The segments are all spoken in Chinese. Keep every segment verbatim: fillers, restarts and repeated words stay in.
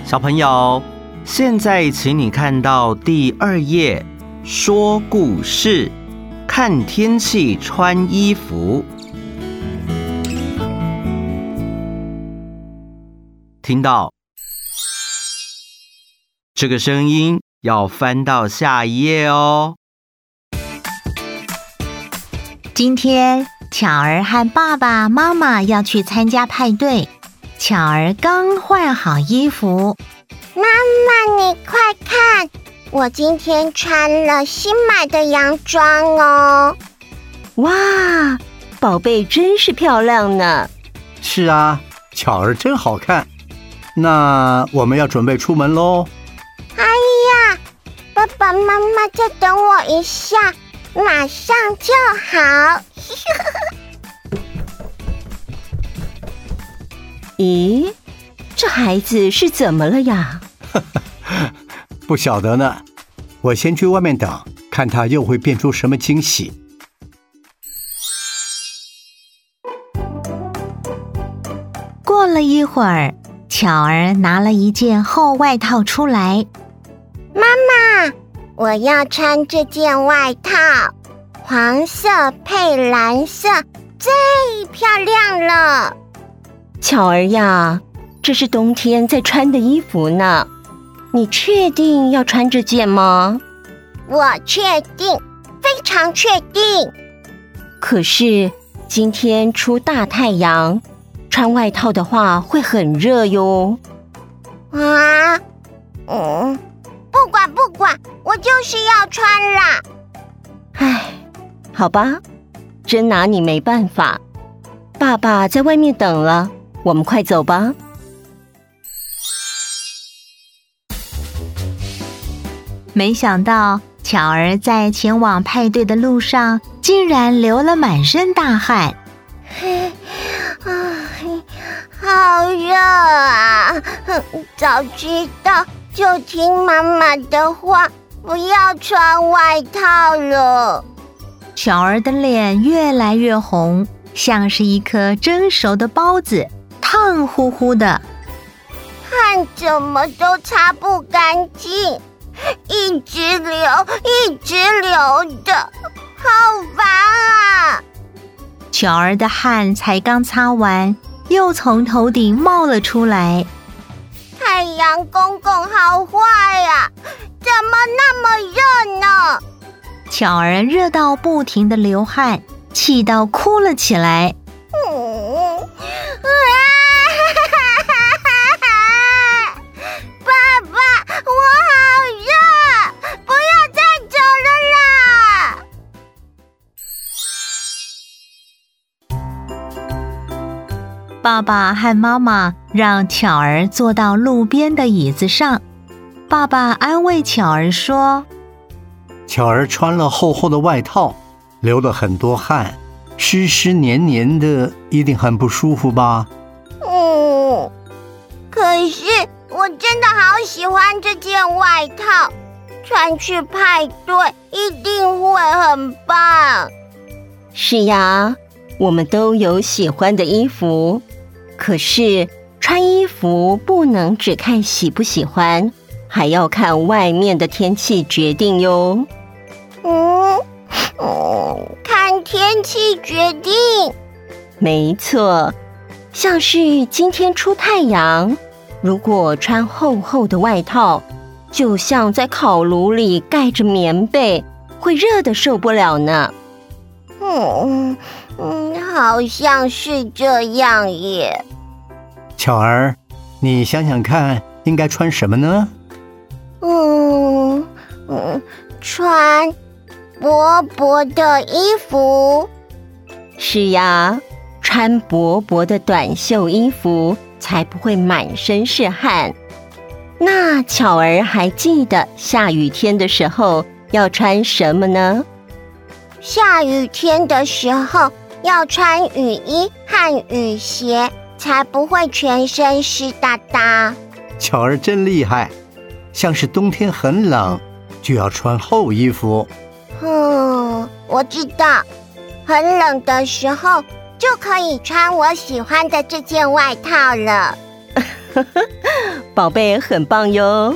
小朋友，现在请你看到第二页，说故事，看天气穿衣服。听到这个声音，要翻到下一页哦。 今天巧儿和爸爸妈妈要去参加派对，巧儿刚换好衣服。 妈妈，你快看，我今天穿了新买的洋装哦。 哇，宝贝真是漂亮呢。 是啊，巧儿真好看。那我们要准备出门咯。 哎呀，爸爸妈妈再等我一下，马上就好。 咦，这孩子是怎么了呀？ 不晓得呢，我先去外面等，看他又会变出什么惊喜。 过了一会儿，巧儿拿了一件厚外套出来。 妈妈，我要穿这件外套，黄色配蓝色，最漂亮了。 巧儿呀，这是冬天在穿的衣服呢，你确定要穿这件吗？ 我确定，非常确定。 可是今天出大太阳，穿外套的话会很热哟。 啊，嗯，不管不管，我就是要穿啦。 唉，好吧，真拿你没办法。爸爸在外面等了，我们快走吧。 没想到巧儿在前往派对的路上，竟然流了满身大汗。 好热啊！早知道就听妈妈的话，不要穿外套了。 巧儿的脸越来越红，像是一颗蒸熟的包子，烫乎乎的， 汗怎么都擦不干净，一直流一直流的，好烦啊！ 巧儿的汗才刚擦完，又从头顶冒了出来。 太阳公公好坏呀，怎么那么热呢？ 巧儿热到不停地流汗，气到哭了起来。 嗯，啊，爸爸，我好热，不要再走了啦！ 爸爸和妈妈让巧儿坐到路边的椅子上。爸爸安慰巧儿说： 巧儿穿了厚厚的外套，流了很多汗，湿湿黏黏的，一定很不舒服吧？ 嗯，可是我真的好喜欢这件外套，穿去派对一定会很棒。 是呀，我们都有喜欢的衣服，可是穿衣服不能只看喜不喜欢，还要看外面的天气决定哟。 嗯嗯，看天气决定。 没错，像是今天出太阳，如果穿厚厚的外套，就像在烤炉里盖着棉被，会热得受不了呢。 嗯嗯，好像是这样耶。 巧儿，你想想看，应该穿什么呢？ 嗯嗯，穿薄薄的衣服。 是呀，穿薄薄的短袖衣服，才不会满身是汗。那巧儿还记得下雨天的时候要穿什么呢？ 下雨天的时候要穿雨衣和雨鞋，才不会全身湿哒哒。 巧儿真厉害，像是冬天很冷，就要穿厚衣服。 嗯，我知道，很冷的时候就可以穿我喜欢的这件外套了。 宝贝很棒哟。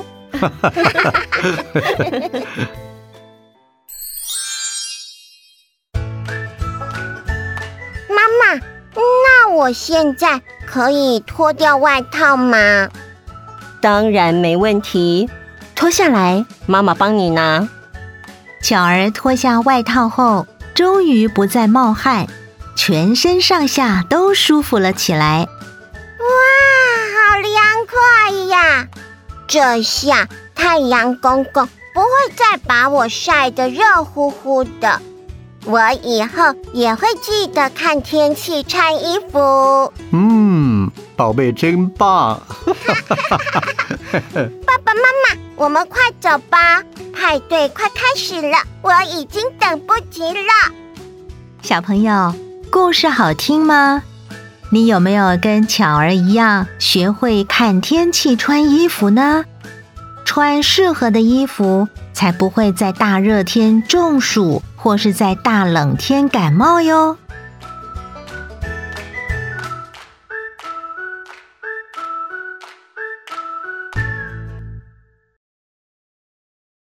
妈妈，那我现在可以脱掉外套吗？ 当然没问题，脱下来，妈妈帮你拿。 巧儿脱下外套后，终于不再冒汗，全身上下都舒服了起来。 哇，好凉快呀！这下太阳公公不会再把我晒得热乎乎的。我以后也会记得看天气穿衣服。 嗯，宝贝真棒！ 爸爸妈妈，我们快走吧，派对快开始了，我已经等不及了。 小朋友，故事好听吗？你有没有跟巧儿一样学会看天气穿衣服呢？穿适合的衣服，才不会在大热天中暑，或是在大冷天感冒哟。